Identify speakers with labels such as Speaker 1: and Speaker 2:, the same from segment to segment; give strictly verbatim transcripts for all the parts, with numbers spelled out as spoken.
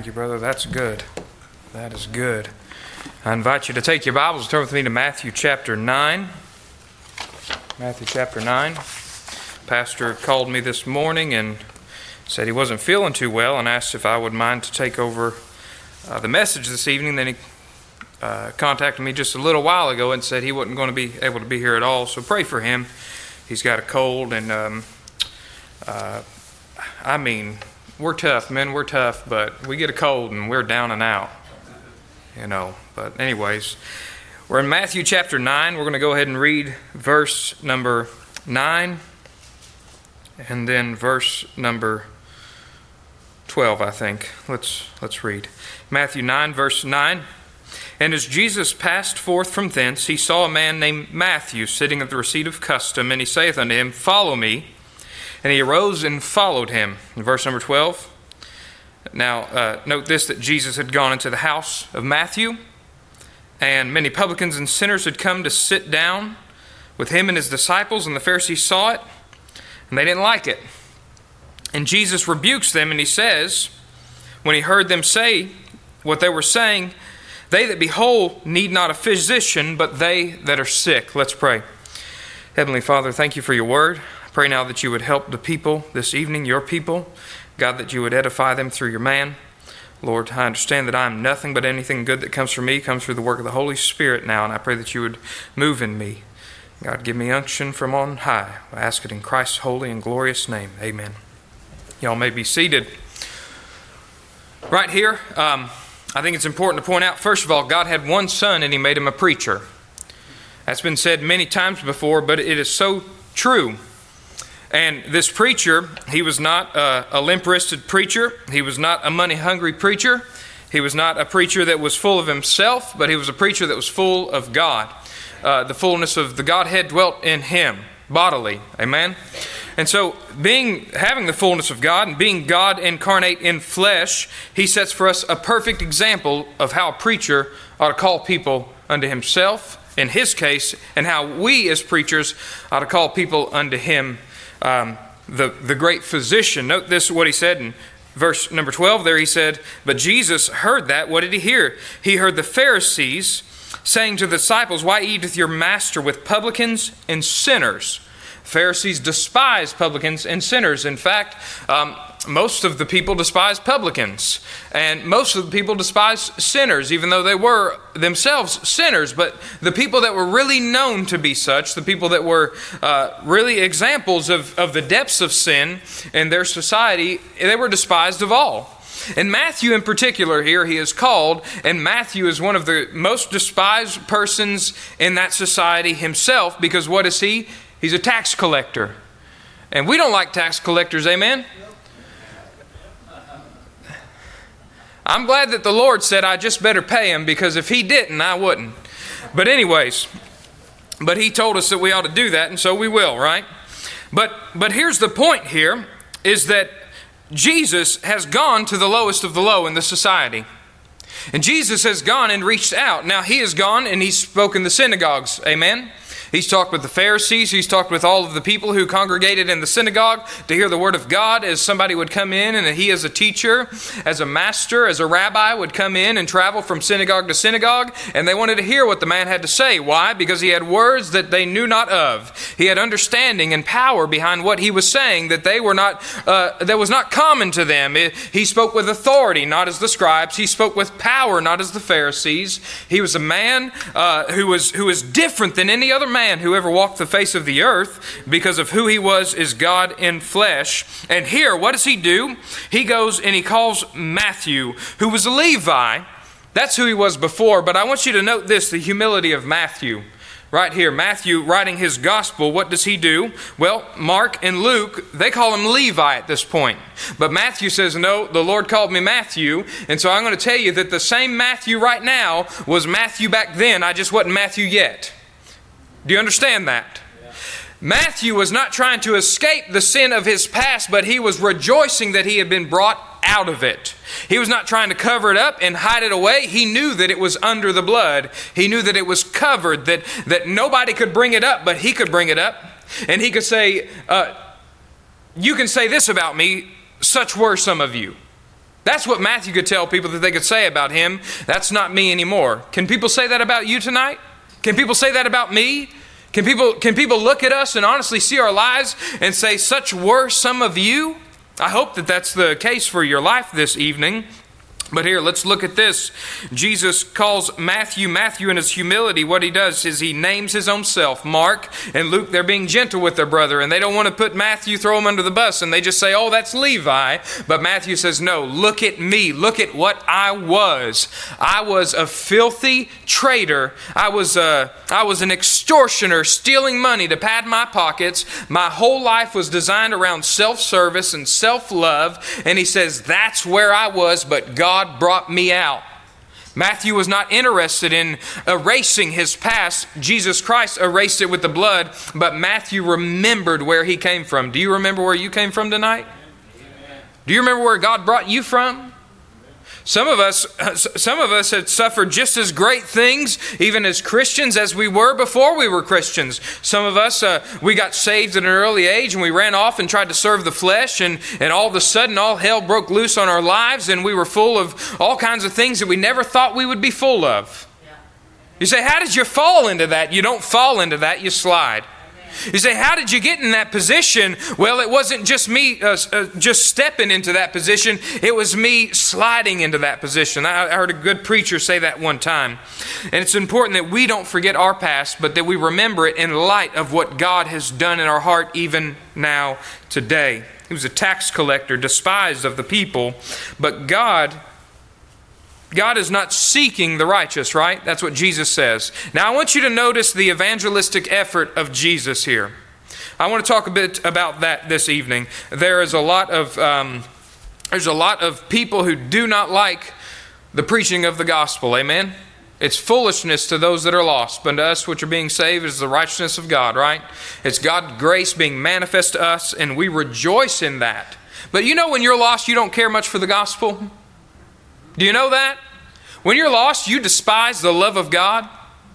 Speaker 1: Thank you, brother. That's good. That is good. I invite you to take your Bibles and turn with me to Matthew chapter nine. Matthew chapter nine. Pastor called me this morning and said he wasn't feeling too well and asked if I would mind to take over uh, the message this evening. Then he uh, contacted me just a little while ago and said he wasn't going to be able to be here at all. So pray for him. He's got a cold and um, uh, I mean... We're tough, men, we're tough, but we get a cold and we're down and out, you know. But anyways, we're in Matthew chapter nine. We're going to go ahead and read verse number nine and then verse number twelve, I think. Let's let's read. Matthew nine, verse nine. And as Jesus passed forth from thence, he saw a man named Matthew sitting at the receipt of custom, and he saith unto him, Follow me. And he arose and followed him. In verse number twelve. Now, uh, note this, that Jesus had gone into the house of Matthew, and many publicans and sinners had come to sit down with him and his disciples, and the Pharisees saw it, and they didn't like it. And Jesus rebukes them, and he says, when he heard them say what they were saying, They that be whole need not a physician, but they that are sick. Let's pray. Heavenly Father, thank you for your word. Pray now that you would help the people this evening, your people. God, that you would edify them through your man. Lord, I understand that I am nothing, but anything good that comes from me comes through the work of the Holy Spirit now, and I pray that you would move in me. God, give me unction from on high. I ask it in Christ's holy and glorious name. Amen. Y'all may be seated. Right here, um, I think it's important to point out, first of all, God had one son and he made him a preacher. That's been said many times before, but it is so true. And this preacher, he was not a, a limp-wristed preacher. He was not a money-hungry preacher. He was not a preacher that was full of himself, but he was a preacher that was full of God. Uh, the fullness of the Godhead dwelt in him, bodily. Amen? And so, being having the fullness of God and being God incarnate in flesh, he sets for us a perfect example of how a preacher ought to call people unto himself, in his case, and how we as preachers ought to call people unto him. Um, the, the great physician. Note this, what he said in verse number twelve there. He said, But Jesus heard that. What did he hear? He heard the Pharisees saying to the disciples, Why eateth your master with publicans and sinners? Pharisees despise publicans and sinners. In fact, um, most of the people despise publicans, and most of the people despise sinners, even though they were themselves sinners. But the people that were really known to be such, the people that were uh, really examples of, of the depths of sin in their society, they were despised of all. And Matthew in particular here, he is called, and Matthew is one of the most despised persons in that society himself, because what is he? He's a tax collector. And we don't like tax collectors, amen? I'm glad that the Lord said I just better pay him, because if he didn't, I wouldn't. But anyways, but he told us that we ought to do that, and so we will, right? But but here's the point here, is that Jesus has gone to the lowest of the low in the society. And Jesus has gone and reached out. Now he has gone and he's spoken the synagogues, amen? He's talked with the Pharisees. He's talked with all of the people who congregated in the synagogue to hear the word of God, as somebody would come in and he as a teacher, as a master, as a rabbi would come in and travel from synagogue to synagogue, and they wanted to hear what the man had to say. Why? Because he had words that they knew not of. He had understanding and power behind what he was saying that they were not, uh, that was not common to them. It, he spoke with authority, not as the scribes. He spoke with power, not as the Pharisees. He was a man uh, who was who was different than any other man who ever walked the face of the earth, because of who he was is God in flesh. And here, what does he do? He goes and he calls Matthew, who was a Levi. That's who he was before. But I want you to note this, the humility of Matthew. Right here, Matthew writing his gospel, what does he do? Well, Mark and Luke, they call him Levi at this point. But Matthew says, no, the Lord called me Matthew. And so I'm going to tell you that the same Matthew right now was Matthew back then. I just wasn't Matthew yet. Do you understand that? Yeah. Matthew was not trying to escape the sin of his past, but he was rejoicing that he had been brought out of it. He was not trying to cover it up and hide it away. He knew that it was under the blood. He knew that it was covered, that, that nobody could bring it up, but he could bring it up. And he could say, uh, you can say this about me, such were some of you. That's what Matthew could tell people that they could say about him. That's not me anymore. Can people say that about you tonight? Can people say that about me? Can people, can people look at us and honestly see our lives and say, such were some of you? I hope that that's the case for your life this evening. But here, let's look at this. Jesus calls Matthew, Matthew in his humility, what he does is he names his own self. Mark and Luke, they're being gentle with their brother, and they don't want to put Matthew, throw him under the bus, and they just say, oh, that's Levi. But Matthew says, no, look at me. Look at what I was. I was a filthy traitor. I was, a, I was an extortioner, stealing money to pad my pockets. My whole life was designed around self-service and self-love. And he says, that's where I was, but God God brought me out. Matthew was not interested in erasing his past. Jesus Christ erased it with the blood, but Matthew remembered where he came from. Do you remember where you came from tonight? Amen. Do you remember where God brought you from? Some of us, some of us had suffered just as great things, even as Christians, as we were before we were Christians. Some of us, uh, we got saved at an early age and we ran off and tried to serve the flesh, and, and all of a sudden all hell broke loose on our lives, and we were full of all kinds of things that we never thought we would be full of. You say, how did you fall into that? You don't fall into that, you slide. You say, how did you get in that position? Well, it wasn't just me uh, uh, just stepping into that position. It was me sliding into that position. I, I heard a good preacher say that one time. And it's important that we don't forget our past, but that we remember it in light of what God has done in our heart even now today. He was a tax collector, despised of the people, but God... God is not seeking the righteous, right? That's what Jesus says. Now, I want you to notice the evangelistic effort of Jesus here. I want to talk a bit about that this evening. There is a lot of um, there's a lot of people who do not like the preaching of the gospel. Amen? It's foolishness to those that are lost, but to us which are being saved is the righteousness of God, right? It's God's grace being manifest to us, and we rejoice in that. But you know, when you're lost, you don't care much for the gospel. Do you know that? When you're lost, you despise the love of God.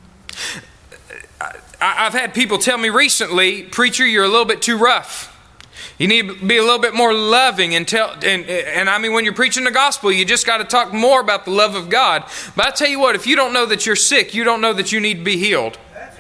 Speaker 1: I've had people tell me recently, preacher, you're a little bit too rough. You need to be a little bit more loving. And, tell, and, and I mean, when you're preaching the gospel, you just got to talk more about the love of God. But I tell you what, if you don't know that you're sick, you don't know that you need to be healed.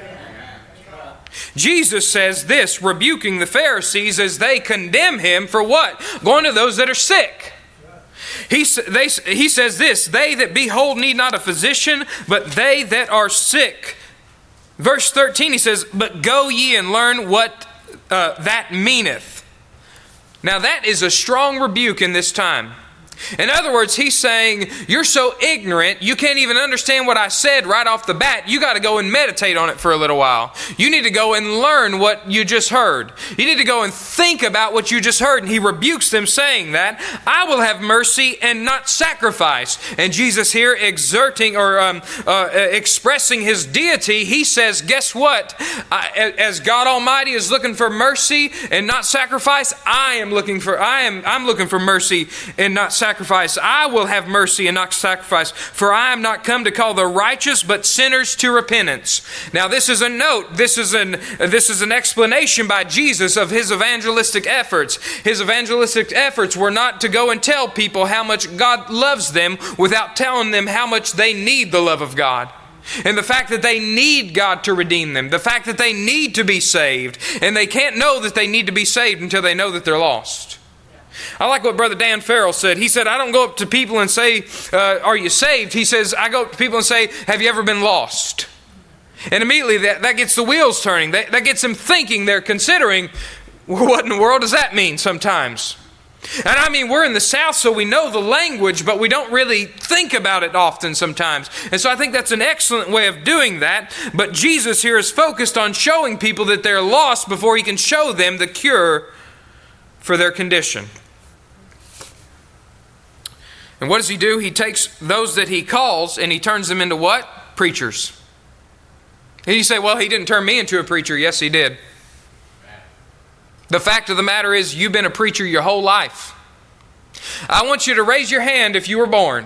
Speaker 1: Jesus says this, rebuking the Pharisees as they condemn him for what? Going to those that are sick. He, they, he says this, they that be whole need not a physician, but they that are sick. Verse thirteen, he says, but go ye and learn what uh, that meaneth. Now that is a strong rebuke in this time. In other words, he's saying, you're so ignorant, you can't even understand what I said right off the bat. You got to go and meditate on it for a little while. You need to go and learn what you just heard. You need to go and think about what you just heard. And he rebukes them saying that, I will have mercy and not sacrifice. And Jesus here exerting or um, uh, expressing his deity, he says, guess what? I, as God Almighty is looking for mercy and not sacrifice, I am looking for, I am, I'm looking for mercy and not sacrifice. Sacrifice. I will have mercy and not sacrifice, for I am not come to call the righteous, but sinners to repentance. Now, this is a note. This is an this is an explanation by Jesus of his evangelistic efforts. His evangelistic efforts were not to go and tell people how much God loves them without telling them how much they need the love of God. And the fact that they need God to redeem them. The fact that they need to be saved. And they can't know that they need to be saved until they know that they're lost. I like what Brother Dan Farrell said. He said, I don't go up to people and say, uh, are you saved? He says, I go up to people and say, have you ever been lost? And immediately that, that gets the wheels turning. That, that gets them thinking. They're considering, well, what in the world does that mean sometimes? And I mean, we're in the South, so we know the language, but we don't really think about it often sometimes. And so I think that's an excellent way of doing that. But Jesus here is focused on showing people that they're lost before he can show them the cure for their condition. And what does he do? He takes those that he calls and he turns them into what? Preachers. And you say, well, he didn't turn me into a preacher. Yes, he did. The fact of the matter is, you've been a preacher your whole life. I want you to raise your hand if you were born.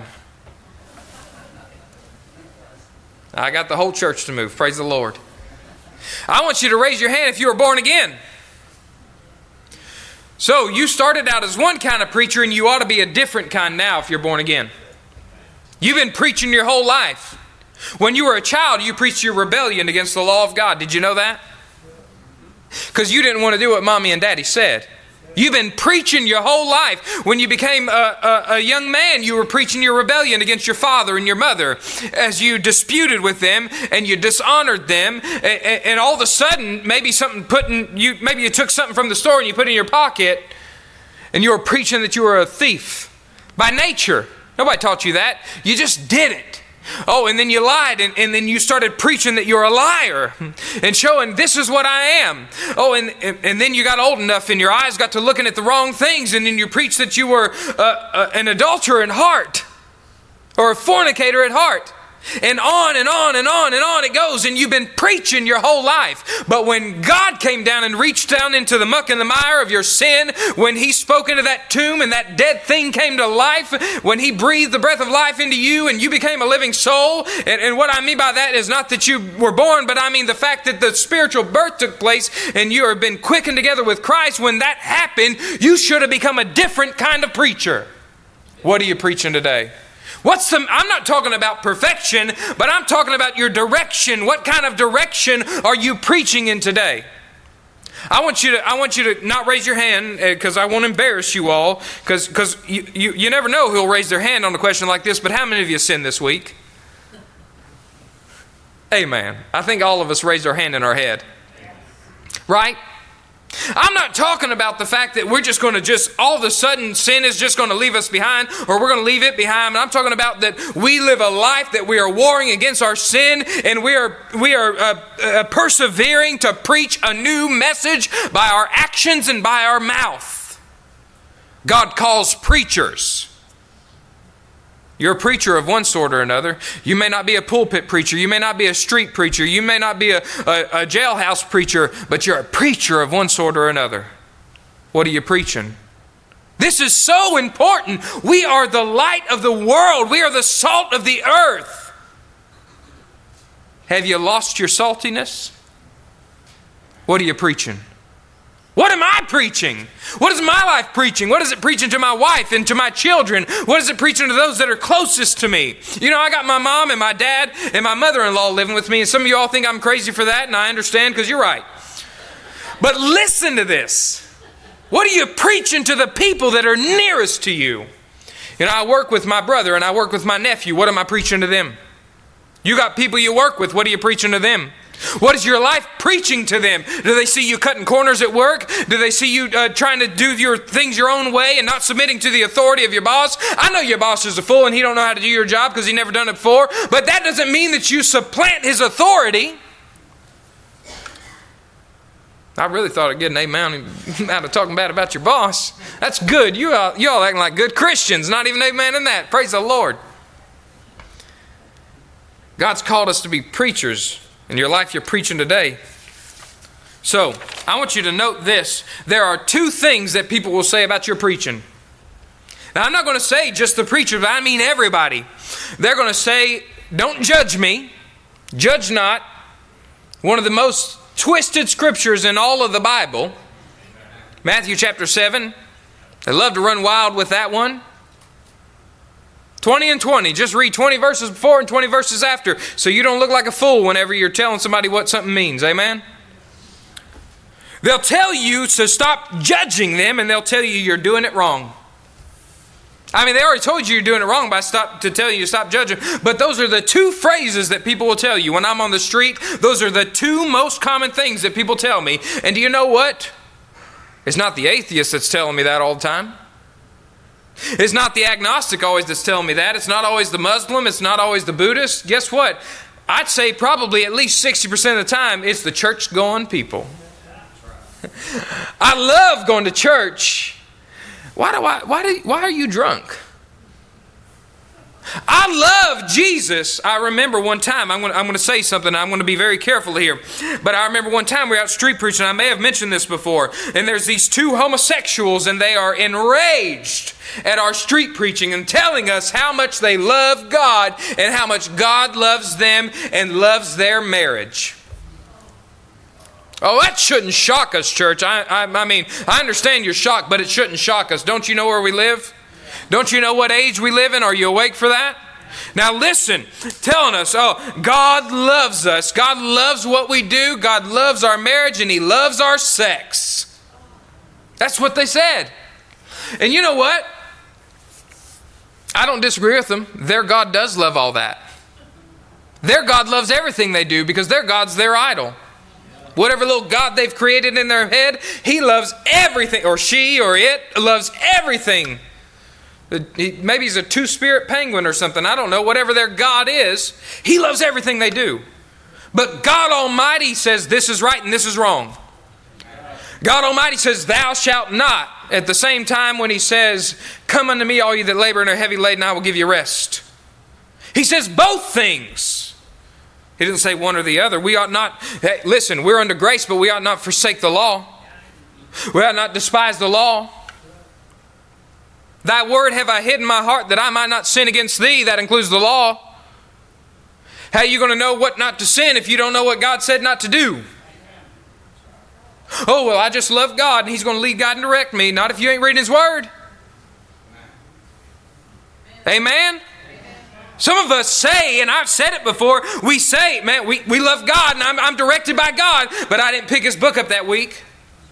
Speaker 1: I got the whole church to move. Praise the Lord. I want you to raise your hand if you were born again. So you started out as one kind of preacher and you ought to be a different kind now if you're born again. You've been preaching your whole life. When you were a child, you preached your rebellion against the law of God. Did you know that? Because you didn't want to do what mommy and daddy said. You've been preaching your whole life. When you became a, a, a young man, you were preaching your rebellion against your father and your mother as you disputed with them and you dishonored them. And, and all of a sudden, maybe something put in you, maybe you took something from the store and you put it in your pocket and you were preaching that you were a thief by nature. Nobody taught you that. You just did it. Oh, and then you lied, and, and then you started preaching that you're a liar and showing this is what I am. Oh, and, and, and then you got old enough and your eyes got to looking at the wrong things, and then you preached that you were uh, uh, an adulterer in heart or a fornicator at heart. And on and on and on and on it goes, and you've been preaching your whole life. But when God came down and reached down into the muck and the mire of your sin, when He spoke into that tomb and that dead thing came to life, when He breathed the breath of life into you and you became a living soul, and, and what I mean by that is not that you were born, but I mean the fact that the spiritual birth took place and you have been quickened together with Christ. When that happened, you should have become a different kind of preacher. What are you preaching today? What's the, I'm not talking about perfection, but I'm talking about your direction. What kind of direction are you preaching in today? I want you to, I want you to not raise your hand because I won't embarrass you all, because because you, you, you never know who'll raise their hand on a question like this, but how many of you sinned this week? Amen. I think all of us raised our hand in our head. Right? I'm not talking about the fact that we're just going to just, all of a sudden, sin is just going to leave us behind, or we're going to leave it behind. I'm talking about that we live a life that we are warring against our sin, and we are we are uh, uh, persevering to preach a new message by our actions and by our mouth. God calls preachers. You're a preacher of one sort or another. You may not be a pulpit preacher. You may not be a street preacher. You may not be a, a, a jailhouse preacher, but you're a preacher of one sort or another. What are you preaching? This is so important. We are the light of the world. We are the salt of the earth. Have you lost your saltiness? What are you preaching? What am I preaching? What is my life preaching? What is it preaching to my wife and to my children? What is it preaching to those that are closest to me? You know, I got my mom and my dad and my mother-in-law living with me, and some of you all think I'm crazy for that, and I understand because you're right. But listen to this. What are you preaching to the people that are nearest to you? You know, I work with my brother and I work with my nephew. What am I preaching to them? You got people you work with. What are you preaching to them? What is your life preaching to them? Do they see you cutting corners at work? Do they see you uh, trying to do your things your own way and not submitting to the authority of your boss? I know your boss is a fool and he don't know how to do your job because he never done it before, but that doesn't mean that you supplant his authority. I really thought I'd get an amen out of talking bad about your boss. That's good. You all, you all acting like good Christians. Not even amen in that. Praise the Lord. God's called us to be preachers. In your life, you're preaching today. So, I want you to note this. There are two things that people will say about your preaching. Now, I'm not going to say just the preacher, but I mean everybody. They're going to say, don't judge me. Judge not. One of the most twisted scriptures in all of the Bible. Matthew chapter seven. They love to run wild with that one. twenty and twenty. Just read twenty verses before and twenty verses after so you don't look like a fool whenever you're telling somebody what something means. Amen? They'll tell you to stop judging them, and they'll tell you you're doing it wrong. I mean, they already told you you're doing it wrong by stop to tell you to stop judging. But those are the two phrases that people will tell you. When I'm on the street, those are the two most common things that people tell me. And do you know what? It's not the atheist that's telling me that all the time. It's not the agnostic always that's telling me that. It's not always the Muslim. It's not always the Buddhist. Guess what? I'd say probably at least sixty percent of the time, it's the church-going people. I love going to church. Why do I? Why do? Why are you drunk? I love Jesus. I remember one time, I'm going, to, I'm going to say something, I'm going to be very careful here. But I remember one time we were out street preaching, I may have mentioned this before, and there's these two homosexuals, and they are enraged at our street preaching and telling us how much they love God and how much God loves them and loves their marriage. Oh, that shouldn't shock us, church. I, I, I mean, I understand you're shocked, but it shouldn't shock us. Don't you know where we live? Don't you know what age we live in? Are you awake for that? Now listen, telling us, oh, God loves us. God loves what we do. God loves our marriage, and He loves our sex. That's what they said. And you know what? I don't disagree with them. Their God does love all that. Their God loves everything they do because their God's their idol. Whatever little God they've created in their head, He loves everything, or she or it loves everything. Maybe he's a two-spirit penguin or something. I don't know. Whatever their God is, He loves everything they do. But God Almighty says this is right and this is wrong. God Almighty says, thou shalt not. At the same time when He says, come unto me, all you that labor and are heavy laden, I will give you rest. He says both things. He didn't say one or the other. We ought not, hey, listen, we're under grace, but we ought not forsake the law. We ought not despise the law. Thy word have I hid in my heart that I might not sin against thee. That includes the law. How are you going to know what not to sin if you don't know what God said not to do? Oh, well, I just love God and He's going to lead, guide, and direct me. Not if you ain't reading His word. Amen? Some of us say, and I've said it before, we say, man, we, we love God and I'm, I'm directed by God, but I didn't pick His book up that week.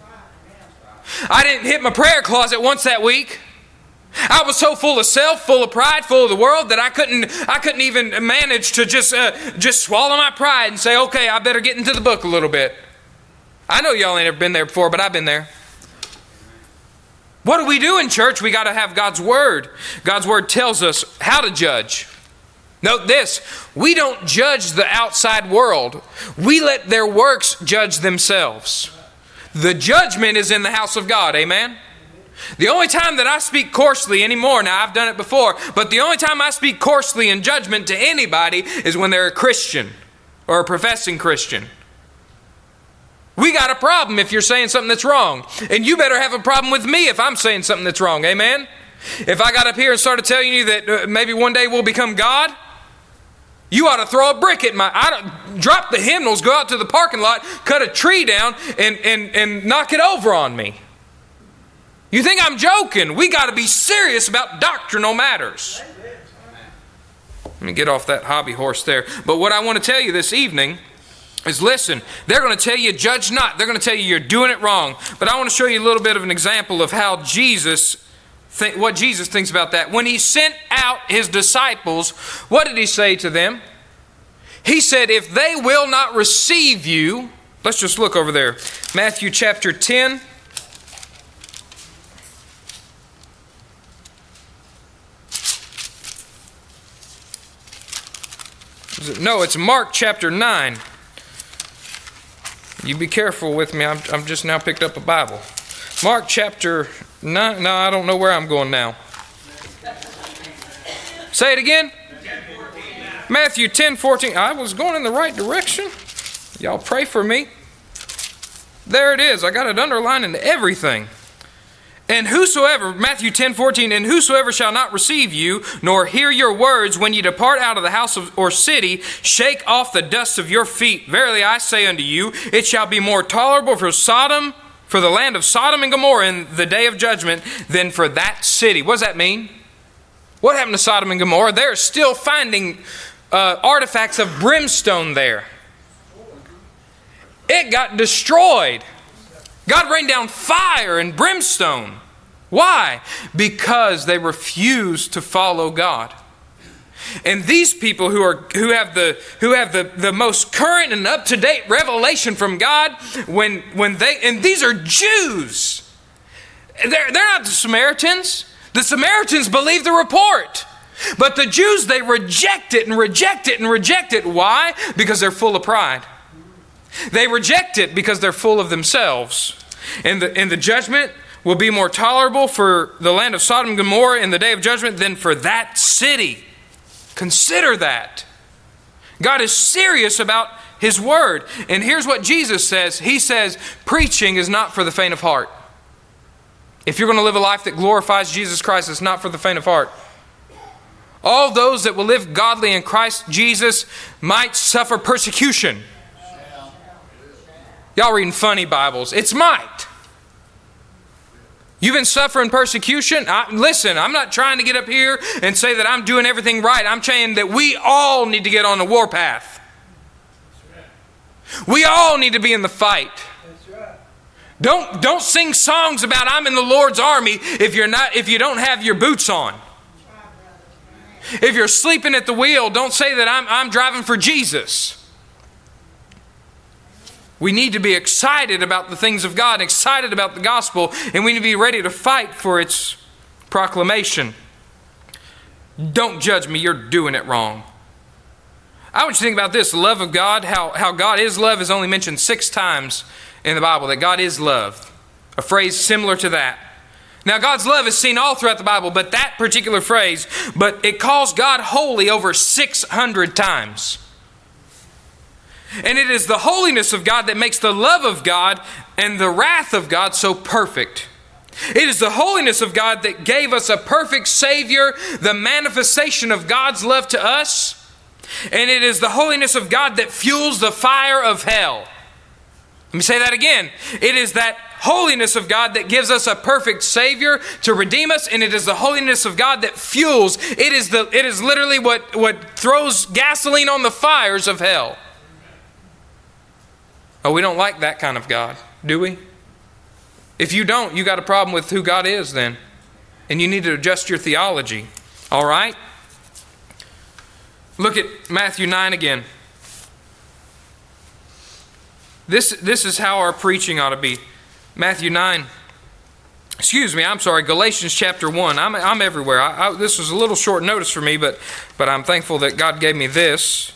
Speaker 1: I didn't hit my prayer closet once that week. I was so full of self, full of pride, full of the world that I couldn't I couldn't even manage to just uh, just swallow my pride and say, okay, I better get into the book a little bit. I know y'all ain't ever been there before, but I've been there. What do we do in church? We got to have God's Word. God's Word tells us how to judge. Note this, we don't judge the outside world. We let their works judge themselves. The judgment is in the house of God, amen? The only time that I speak coarsely anymore, now I've done it before, but the only time I speak coarsely in judgment to anybody is when they're a Christian or a professing Christian. We got a problem if you're saying something that's wrong. And you better have a problem with me if I'm saying something that's wrong, amen? If I got up here and started telling you that uh, maybe one day we'll become God, you ought to throw a brick at my... I don't, drop the hymnals, go out to the parking lot, cut a tree down, and, and, and knock it over on me. You think I'm joking? We got to be serious about doctrinal matters. Let me get off that hobby horse there. But what I want to tell you this evening is, listen, they're going to tell you judge not. They're going to tell you you're doing it wrong. But I want to show you a little bit of an example of how Jesus, think, what Jesus thinks about that. When He sent out His disciples, what did He say to them? He said, if they will not receive you, let's just look over there. Matthew chapter ten. No, it's Mark chapter nine. You be careful with me. I'm, I'm just now picked up a Bible. Mark chapter nine. No, I don't know where I'm going now. Say it again. Matthew ten fourteen. I was going in the right direction. Y'all pray for me. There it is. I got it underlined in everything. And whosoever, Matthew ten fourteen, and whosoever shall not receive you, nor hear your words, when ye depart out of the house of, or city, shake off the dust of your feet. Verily I say unto you, it shall be more tolerable for Sodom, for the land of Sodom and Gomorrah in the day of judgment, than for that city. What does that mean? What happened to Sodom and Gomorrah? They're still finding uh, artifacts of brimstone there. It got destroyed. God rained down fire and brimstone. Why? Because they refused to follow God. And these people who are who have the who have the, the most current and up-to-date revelation from God, when when they and these are Jews. They're, they're not the Samaritans. The Samaritans believe the report. But the Jews, they reject it and reject it and reject it. Why? Because they're full of pride. They reject it because they're full of themselves. And the, and the judgment will be more tolerable for the land of Sodom and Gomorrah in the day of judgment than for that city. Consider that. God is serious about His word. And here's what Jesus says. He says, preaching is not for the faint of heart. If you're going to live a life that glorifies Jesus Christ, it's not for the faint of heart. All those that will live godly in Christ Jesus might suffer persecution. Y'all reading funny Bibles. It's might. You've been suffering persecution. I, listen, I'm not trying to get up here and say that I'm doing everything right. I'm saying that we all need to get on the warpath. We all need to be in the fight. Don't, don't sing songs about I'm in the Lord's army if you're not, if you don't have your boots on. If you're sleeping at the wheel, don't say that I'm, I'm driving for Jesus. We need to be excited about the things of God, excited about the gospel, and we need to be ready to fight for its proclamation. Don't judge me, you're doing it wrong. I want you to think about this, the love of God, how, how God is love is only mentioned six times in the Bible, that God is love. A phrase similar to that. Now, God's love is seen all throughout the Bible, but that particular phrase, but it calls God holy over six hundred times. And it is the holiness of God that makes the love of God and the wrath of God so perfect. It is the holiness of God that gave us a perfect Savior, the manifestation of God's love to us. And it is the holiness of God that fuels the fire of hell. Let me say that again. It is that holiness of God that gives us a perfect Savior to redeem us, and it is the holiness of God that fuels. It is the it is literally what, what throws gasoline on the fires of hell. Oh, we don't like that kind of God, do we? If you don't, you got a problem with who God is then. And you need to adjust your theology. All right? Look at Matthew nine again. This, this is how our preaching ought to be. Matthew nine. Excuse me, I'm sorry. Galatians chapter one. I'm, I'm everywhere. I, I, this was a little short notice for me, but, but I'm thankful that God gave me this.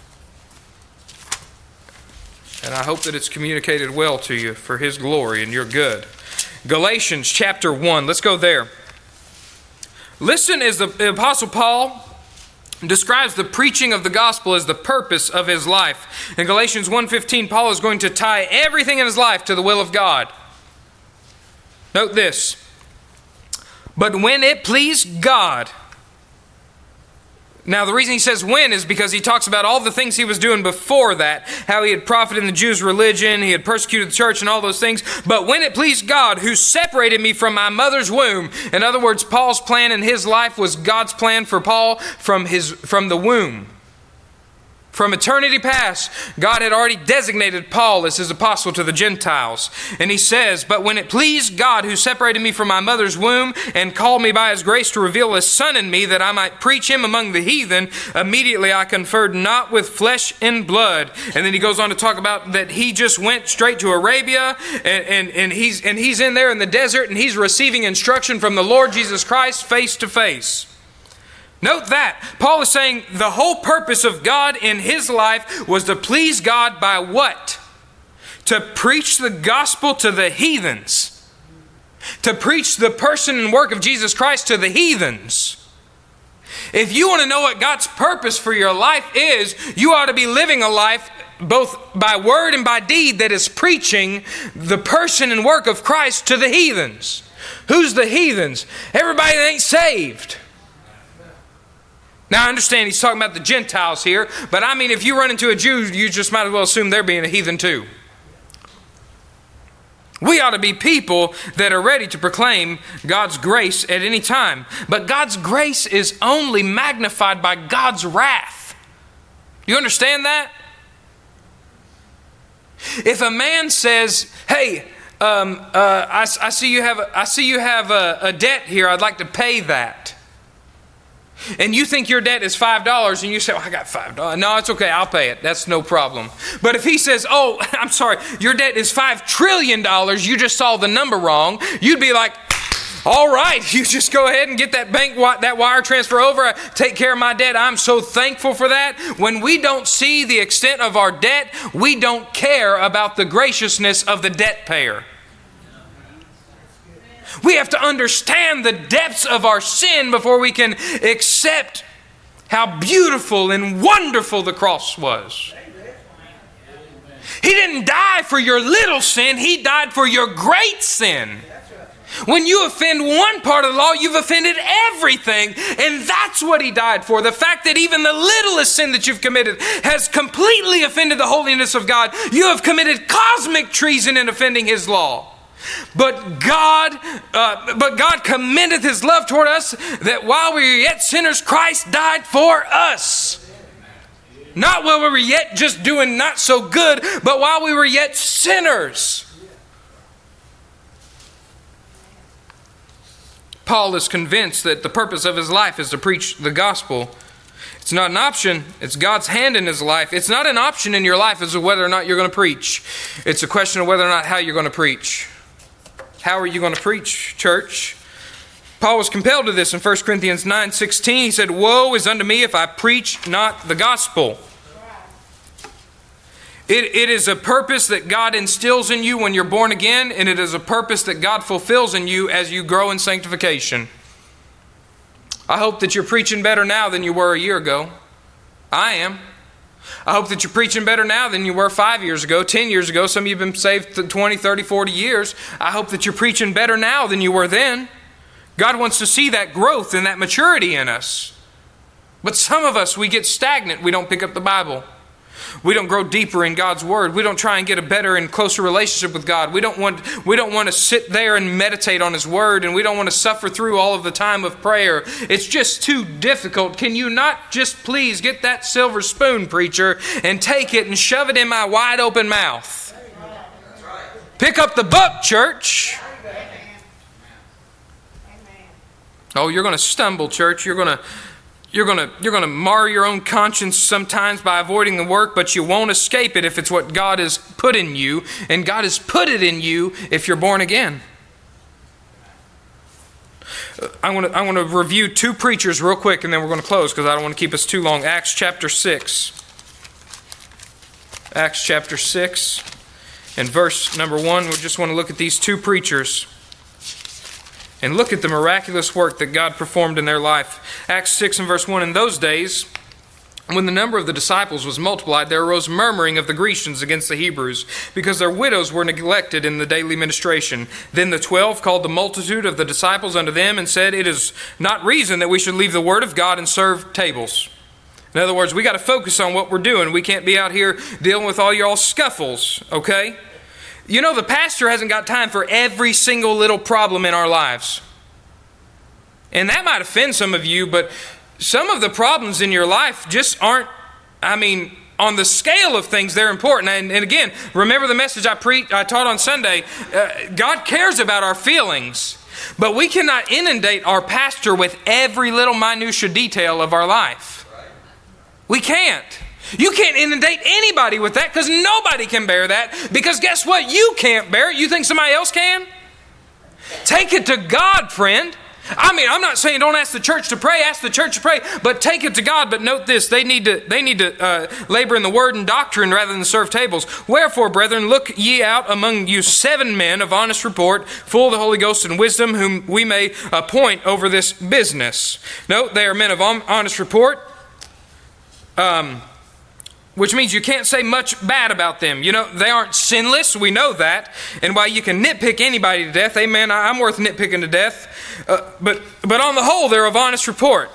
Speaker 1: And I hope that it's communicated well to you for His glory and your good. Galatians chapter one. Let's go there. Listen as the Apostle Paul describes the preaching of the gospel as the purpose of his life. In Galatians one fifteen, Paul is going to tie everything in his life to the will of God. Note this. But when it pleased God. Now the reason he says when is because he talks about all the things he was doing before that. How he had profited in the Jews' religion, he had persecuted the church and all those things. But when it pleased God who separated me from my mother's womb. In other words, Paul's plan in his life was God's plan for Paul from his from the womb. From eternity past, God had already designated Paul as his apostle to the Gentiles. And he says, but when it pleased God who separated me from my mother's womb and called me by His grace to reveal His Son in me that I might preach Him among the heathen, immediately I conferred not with flesh and blood. And then he goes on to talk about that he just went straight to Arabia and, and, and, he's, and he's in there in the desert and he's receiving instruction from the Lord Jesus Christ face to face. Note that. Paul is saying the whole purpose of God in his life was to please God by what? To preach the gospel to the heathens. To preach the person and work of Jesus Christ to the heathens. If you want to know what God's purpose for your life is, you ought to be living a life both by word and by deed that is preaching the person and work of Christ to the heathens. Who's the heathens? Everybody that ain't saved. Now I understand he's talking about the Gentiles here, but I mean if you run into a Jew, you just might as well assume they're being a heathen too. We ought to be people that are ready to proclaim God's grace at any time. But God's grace is only magnified by God's wrath. You understand that? If a man says, hey, um, uh, I, I see you have, a, I see you have a, a debt here, I'd like to pay that. And you think your debt is five dollars and you say, oh, I got five dollars. No, it's okay, I'll pay it. That's no problem. But if he says, oh, I'm sorry, your debt is five trillion dollars, you just saw the number wrong, you'd be like, all right, you just go ahead and get that bank, that wire transfer over, take care of my debt. I'm so thankful for that. When we don't see the extent of our debt, we don't care about the graciousness of the debt payer. We have to understand the depths of our sin before we can accept how beautiful and wonderful the cross was. He didn't die for your little sin. He died for your great sin. When you offend one part of the law, you've offended everything. And that's what he died for. The fact that even the littlest sin that you've committed has completely offended the holiness of God. You have committed cosmic treason in offending his law. But God, uh, but God commendeth his love toward us, that while we were yet sinners, Christ died for us. Not while we were yet just doing not so good, but while we were yet sinners. Paul is convinced that the purpose of his life is to preach the gospel. It's not an option. It's God's hand in his life. It's not an option in your life as to whether or not you're going to preach. It's a question of whether or not how you're going to preach. How are you going to preach, church? Paul was compelled to this in First Corinthians nine sixteen. He said, "Woe is unto me if I preach not the gospel." It, it is a purpose that God instills in you when you're born again, and it is a purpose that God fulfills in you as you grow in sanctification. I hope that you're preaching better now than you were a year ago. I am. I hope that you're preaching better now than you were five years ago, ten years ago. Some of you have been saved twenty, thirty, forty years. I hope that you're preaching better now than you were then. God wants to see that growth and that maturity in us. But some of us, we get stagnant. We don't pick up the Bible. We don't grow deeper in God's Word. We don't try and get a better and closer relationship with God. We don't want, we don't want to sit there and meditate on His Word, and we don't want to suffer through all of the time of prayer. It's just too difficult. Can you not just please get that silver spoon, preacher, and take it and shove it in my wide open mouth? Pick up the book, church. Oh, you're going to stumble, church. You're going to You're going to you're going to mar your own conscience sometimes by avoiding the work, but you won't escape it if it's what God has put in you, and God has put it in you if you're born again. I want to I want to review two preachers real quick, and then we're going to close because I don't want to keep us too long. Acts chapter six. Acts chapter six and verse number one. We just want to look at these two preachers and look at the miraculous work that God performed in their life. Acts six and verse one, "In those days, when the number of the disciples was multiplied, there arose murmuring of the Grecians against the Hebrews, because their widows were neglected in the daily ministration. Then the twelve called the multitude of the disciples unto them, and said, It is not reason that we should leave the word of God and serve tables." In other words, we got to focus on what we're doing. We can't be out here dealing with all y'all scuffles, okay? You know, the pastor hasn't got time for every single little problem in our lives. And that might offend some of you, but some of the problems in your life just aren't, I mean, on the scale of things, they're important. And, and again, remember the message I pre- I taught on Sunday. Uh, God cares about our feelings, but we cannot inundate our pastor with every little minutia detail of our life. We can't. You can't inundate anybody with that because nobody can bear that. Because guess what? You can't bear it. You think somebody else can? Take it to God, friend. I mean, I'm not saying don't ask the church to pray. Ask the church to pray, but take it to God. But note this: they need to they need to uh, labor in the word and doctrine rather than serve tables. Wherefore, brethren, look ye out among you seven men of honest report, full of the Holy Ghost and wisdom, whom we may appoint over this business. Note, they are men of honest report. Um. Which means you can't say much bad about them. You know, they aren't sinless. We know that. And while you can nitpick anybody to death, amen, I'm worth nitpicking to death. Uh, but, but on the whole, they're of honest report.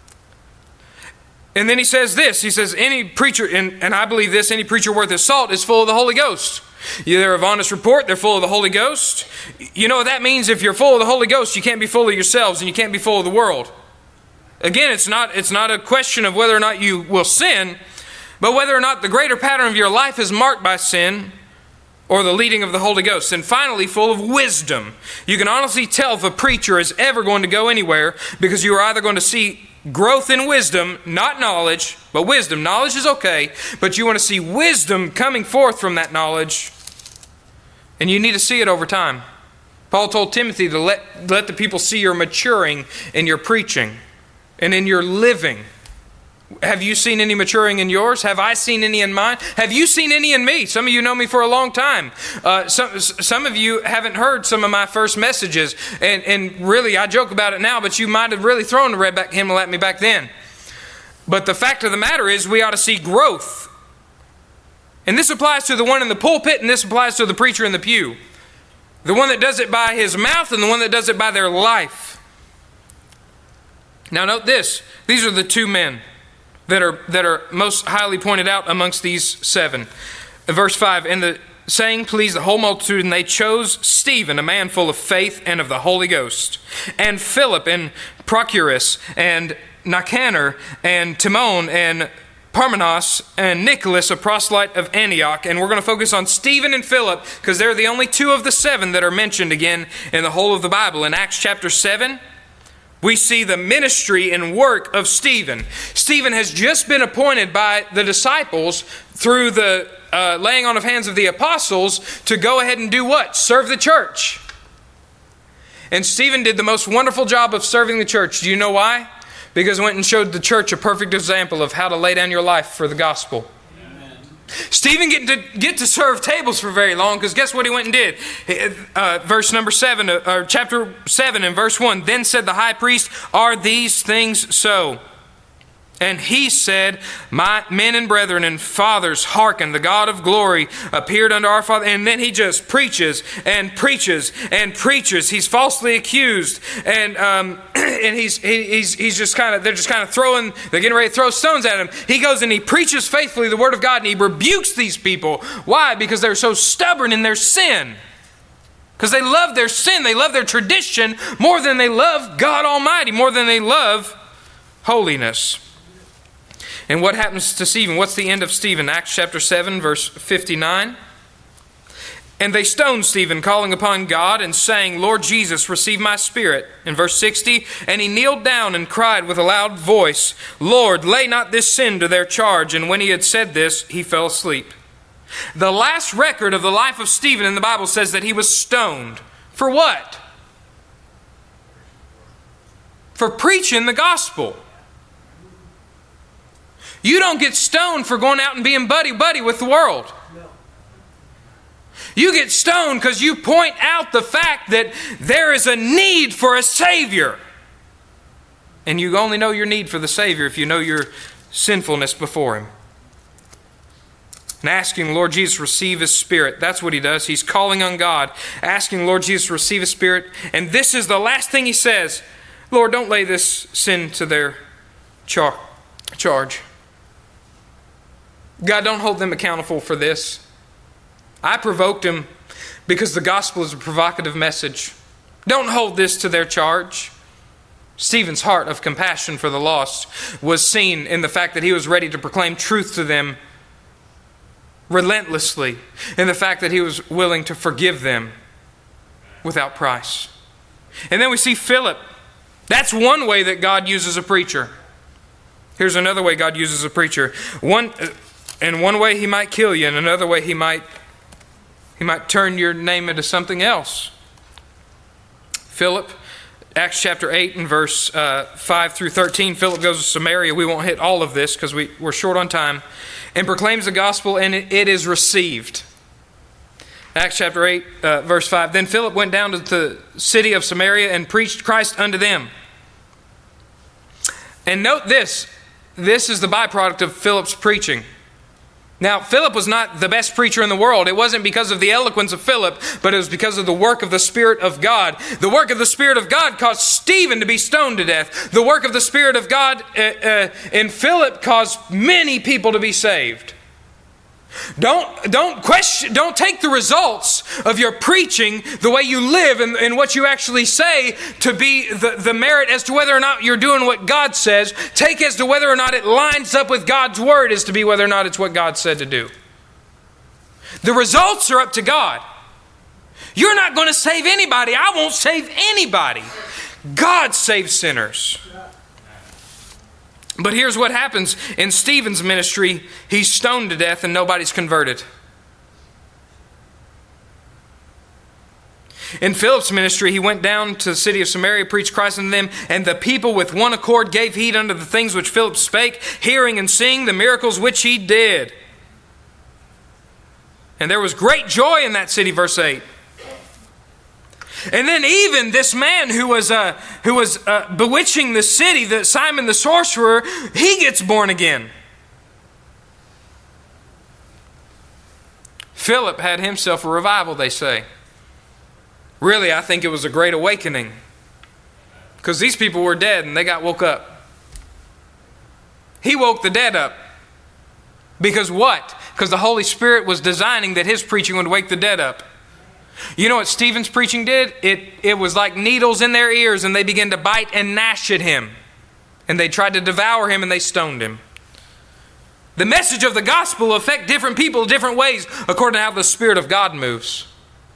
Speaker 1: And then he says this. He says, any preacher, and, and I believe this, any preacher worth his salt is full of the Holy Ghost. They're of honest report. They're full of the Holy Ghost. You know what that means? If you're full of the Holy Ghost, you can't be full of yourselves and you can't be full of the world. Again, it's not, it's not a question of whether or not you will sin, but whether or not the greater pattern of your life is marked by sin or the leading of the Holy Ghost. And finally, full of wisdom. You can honestly tell if a preacher is ever going to go anywhere because you are either going to see growth in wisdom, not knowledge, but wisdom. Knowledge is okay, but you want to see wisdom coming forth from that knowledge, and you need to see it over time. Paul told Timothy to let, let the people see you're maturing in your preaching and in your living. Have you seen any maturing in yours? Have I seen any in mine? Have you seen any in me? Some of you know me for a long time. Uh, some some of you haven't heard some of my first messages. And, and really, I joke about it now, but you might have really thrown the red back hymnal at me back then. But the fact of the matter is we ought to see growth. And this applies to the one in the pulpit, and this applies to the preacher in the pew. The one that does it by his mouth and the one that does it by their life. Now note this. These are the two men that are that are most highly pointed out amongst these seven. Verse five, and the saying pleased the whole multitude, and they chose Stephen, a man full of faith and of the Holy Ghost, and Philip, and Prochorus, and Nicanor, and Timon, and Parmenas, and Nicholas, a proselyte of Antioch. And we're going to focus on Stephen and Philip because they're the only two of the seven that are mentioned again in the whole of the Bible. In Acts chapter seven, we see the ministry and work of Stephen. Stephen has just been appointed by the disciples through the uh, laying on of hands of the apostles to go ahead and do what? Serve the church. And Stephen did the most wonderful job of serving the church. Do you know why? Because he went and showed the church a perfect example of how to lay down your life for the gospel. Amen. Stephen didn't get, get to serve tables for very long because guess what he went and did? Uh, verse number seven, uh, or chapter seven and verse one. Then said the high priest, are these things so? And he said, my men and brethren and fathers, hearken, the God of glory appeared unto our father. And then he just preaches and preaches and preaches. He's falsely accused. And um, and he's he, he's he's just kind of, they're just kind of throwing, they're getting ready to throw stones at him. He goes and he preaches faithfully the word of God and he rebukes these people. Why? Because they're so stubborn in their sin. Because they love their sin. They love their tradition more than they love God Almighty, more than they love holiness. And what happens to Stephen? What's the end of Stephen? Acts chapter seven, verse fifty-nine. And they stoned Stephen, calling upon God and saying, Lord Jesus, receive my spirit. In verse sixty, and he kneeled down and cried with a loud voice, Lord, lay not this sin to their charge. And when he had said this, he fell asleep. The last record of the life of Stephen in the Bible says that he was stoned. For what? For preaching the gospel. You don't get stoned for going out and being buddy-buddy with the world. You get stoned because you point out the fact that there is a need for a Savior. And you only know your need for the Savior if you know your sinfulness before Him. And asking Lord Jesus to receive His Spirit. That's what he does. He's calling on God. Asking Lord Jesus to receive His Spirit. And this is the last thing he says. Lord, don't lay this sin to their char- charge. God, don't hold them accountable for this. I provoked him because the gospel is a provocative message. Don't hold this to their charge. Stephen's heart of compassion for the lost was seen in the fact that he was ready to proclaim truth to them relentlessly, in the fact that he was willing to forgive them without price. And then we see Philip. That's one way that God uses a preacher. Here's another way God uses a preacher. One... In one way he might kill you, and another way he might he might turn your name into something else. Philip, Acts chapter eight and verse uh, five through thirteen, Philip goes to Samaria. We won't hit all of this because we, we're short on time. And proclaims the gospel, and it, it is received. Acts chapter eight, uh, verse five. Then Philip went down to the city of Samaria and preached Christ unto them. And note this, this is the byproduct of Philip's preaching. Now, Philip was not the best preacher in the world. It wasn't because of the eloquence of Philip, but it was because of the work of the Spirit of God. The work of the Spirit of God caused Stephen to be stoned to death. The work of the Spirit of God uh, uh, in Philip caused many people to be saved. Don't, don't question, don't take the results of your preaching, the way you live and, and what you actually say to be the, the merit as to whether or not you're doing what God says. Take as to whether or not it lines up with God's word as to be whether or not it's what God said to do. The results are up to God. You're not going to save anybody. I won't save anybody. God saves sinners. But here's what happens in Stephen's ministry. He's stoned to death and nobody's converted. In Philip's ministry, he went down to the city of Samaria, preached Christ unto them, and the people with one accord gave heed unto the things which Philip spake, hearing and seeing the miracles which he did. And there was great joy in that city, verse eight. And then even this man who was uh, who was uh, bewitching the city, the Simon the sorcerer, he gets born again. Philip had himself a revival, they say. Really, I think it was a great awakening. Because these people were dead and they got woke up. He woke the dead up. Because what? Because the Holy Spirit was designing that his preaching would wake the dead up. You know what Stephen's preaching did? It, it was like needles in their ears, and they began to bite and gnash at him. And they tried to devour him, and they stoned him. The message of the gospel will affect different people different ways according to how the Spirit of God moves.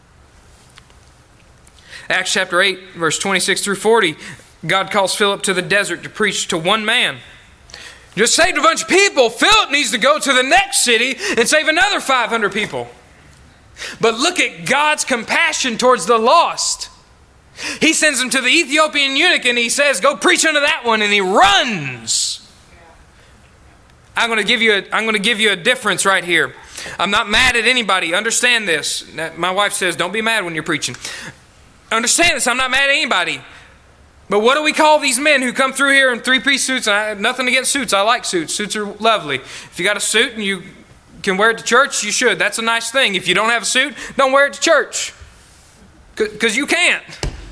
Speaker 1: Acts chapter eight, verse twenty-six through forty, God calls Philip to the desert to preach to one man. Just saved a bunch of people. Philip needs to go to the next city and save another five hundred people. But look at God's compassion towards the lost. He sends him to the Ethiopian eunuch and he says, go preach unto that one, and he runs. I'm going to give you a, I'm going to give you a difference right here. I'm not mad at anybody. Understand this. My wife says, don't be mad when you're preaching. Understand this. I'm not mad at anybody. But what do we call these men who come through here in three-piece suits? And I have nothing against suits. I like suits. Suits are lovely. If you got a suit and you can wear it to church, you should. That's a nice thing. If you don't have a suit, don't wear it to church. Because you can't.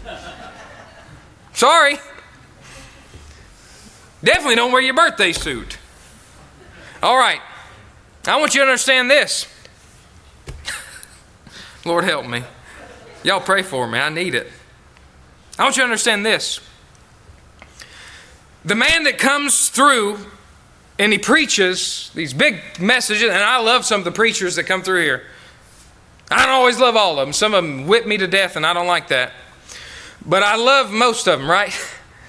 Speaker 1: Sorry. Definitely don't wear your birthday suit. All right. I want you to understand this. Lord help me. Y'all pray for me. I need it. I want you to understand this. The man that comes through and he preaches these big messages, and I love some of the preachers that come through here. I don't always love all of them. Some of them whip me to death, and I don't like that. But I love most of them, right?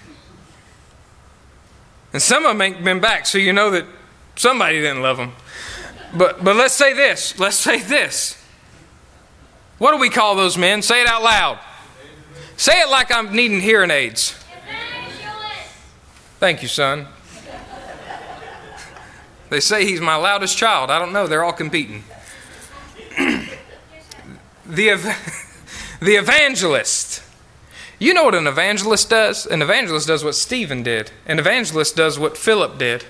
Speaker 1: And some of them ain't been back, so you know that somebody didn't love them. But but let's say this. Let's say this. What do we call those men? Say it out loud. Say it like I'm needing hearing aids. Evangelist. Thank you, son. They say he's my loudest child. I don't know. They're all competing. the, ev- the evangelist. You know what an evangelist does? An evangelist does what Stephen did. An evangelist does what Philip did.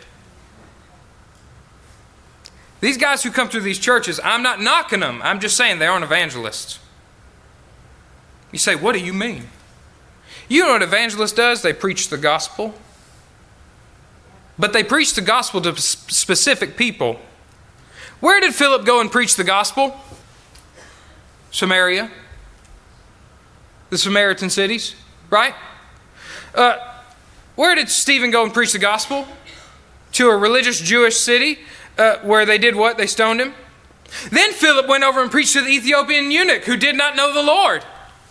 Speaker 1: These guys who come through these churches, I'm not knocking them. I'm just saying they aren't evangelists. You say, what do you mean? You know what an evangelist does? They preach the gospel. But they preach the gospel to specific people. Where did Philip go and preach the gospel? Samaria. The Samaritan cities, right? Uh, where did Stephen go and preach the gospel? To a religious Jewish city uh, where they did what? They stoned him. Then Philip went over and preached to the Ethiopian eunuch who did not know the Lord.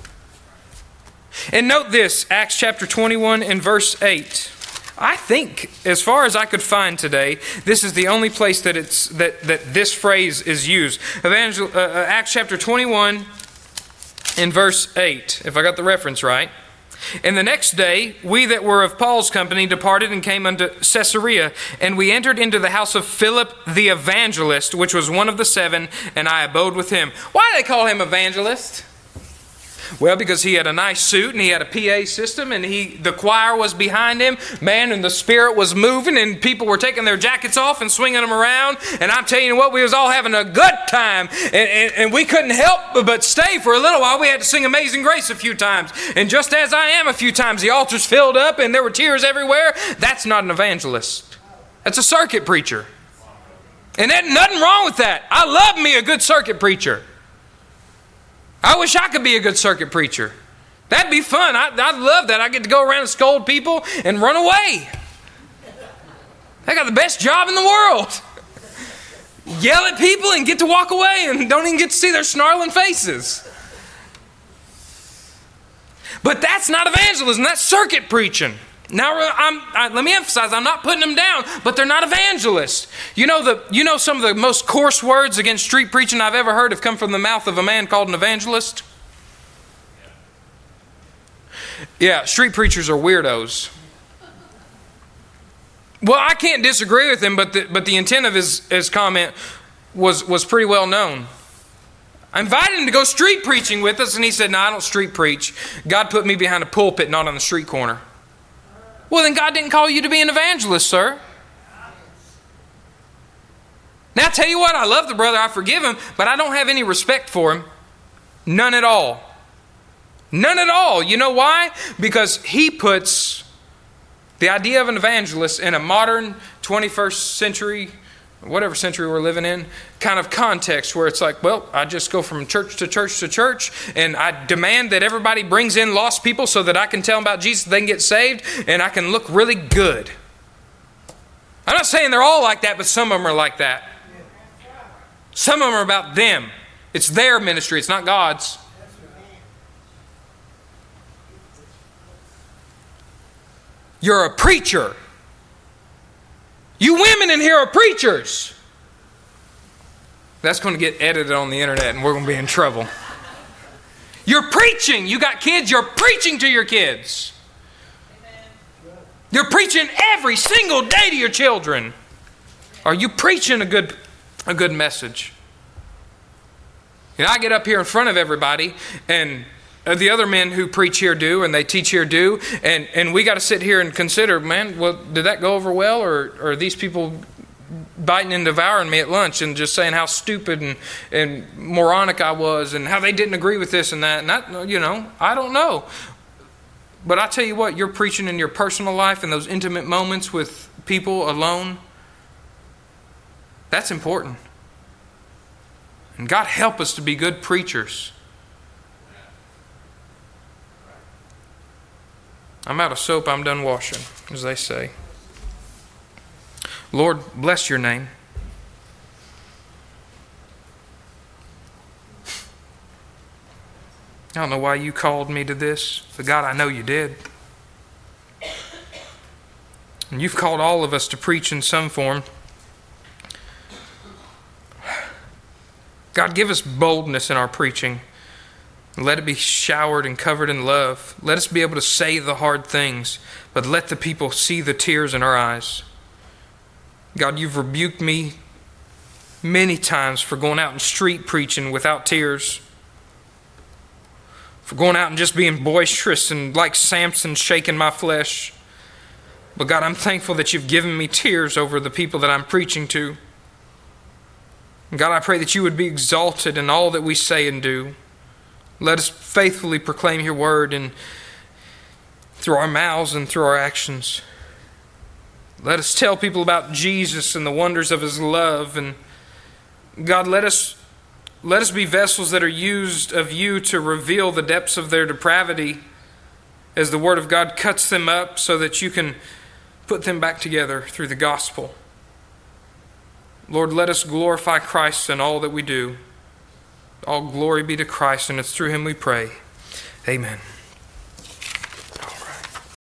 Speaker 1: And note this, Acts chapter twenty-one and verse eight. I think, as far as I could find today, this is the only place that it's that, that this phrase is used. Evangel- uh, uh, Acts chapter twenty-one and verse eight, if I got the reference right. And the next day, we that were of Paul's company departed and came unto Caesarea, and we entered into the house of Philip the evangelist, which was one of the seven, and I abode with him. Why do they call him evangelist? Well, because he had a nice suit and he had a P A system, and he the choir was behind him, man, and the Spirit was moving, and people were taking their jackets off and swinging them around. And I'm telling you what, we was all having a good time, and, and, and we couldn't help but stay for a little while. We had to sing Amazing Grace a few times, and just as I am a few times, the altars filled up and there were tears everywhere. That's not an evangelist. That's a circuit preacher. And there's nothing wrong with that. I love me a good circuit preacher. I wish I could be a good circuit preacher. That'd be fun. I, I'd love that. I get to go around and scold people and run away. I got the best job in the world. Yell at people and get to walk away and don't even get to see their snarling faces. But that's not evangelism. That's circuit preaching. Now, I'm, I, let me emphasize, I'm not putting them down, but they're not evangelists. You know, the, you know some of the most coarse words against street preaching I've ever heard have come from the mouth of a man called an evangelist? Yeah, street preachers are weirdos. Well, I can't disagree with him, but the, but the intent of his, his comment was, was pretty well known. I invited him to go street preaching with us, and he said, no, I don't street preach. God put me behind a pulpit, not on the street corner. Well, then God didn't call you to be an evangelist, sir. Now, I tell you what, I love the brother, I forgive him, but I don't have any respect for him. None at all. None at all. You know why? Because he puts the idea of an evangelist in a modern twenty-first century, whatever century we're living in, kind of context where it's like, well, I just go from church to church to church and I demand that everybody brings in lost people so that I can tell them about Jesus, they can get saved, and I can look really good. I'm not saying they're all like that, but some of them are like that. Some of them are about them. It's their ministry, it's not God's. You're a preacher. You women in here are preachers. That's going to get edited on the internet and we're going to be in trouble. You're preaching. You got kids, you're preaching to your kids. You're preaching every single day to your children. Are you preaching a good, a good message? You know, I get up here in front of everybody and the other men who preach here do, and they teach here do, and, and we got to sit here and consider, man, well, did that go over well, or, or are these people biting and devouring me at lunch and just saying how stupid and, and moronic I was and how they didn't agree with this and that, and that, you know, I don't know. But I tell you what, you're preaching in your personal life and those intimate moments with people alone, that's important. And God help us to be good preachers. I'm out of soap, I'm done washing, as they say. Lord, bless your name. I don't know why you called me to this, but God, I know you did. And you've called all of us to preach in some form. God, give us boldness in our preaching. Let it be showered and covered in love. Let us be able to say the hard things, but let the people see the tears in our eyes. God, you've rebuked me many times for going out and street preaching without tears. For going out and just being boisterous and like Samson shaking my flesh. But God, I'm thankful that you've given me tears over the people that I'm preaching to. And God, I pray that you would be exalted in all that we say and do. Let us faithfully proclaim your word and through our mouths and through our actions. Let us tell people about Jesus and the wonders of his love. And God, let us let us be vessels that are used of you to reveal the depths of their depravity as the word of God cuts them up so that you can put them back together through the gospel. Lord, let us glorify Christ in all that we do. All glory be to Christ, and it's through him we pray. Amen.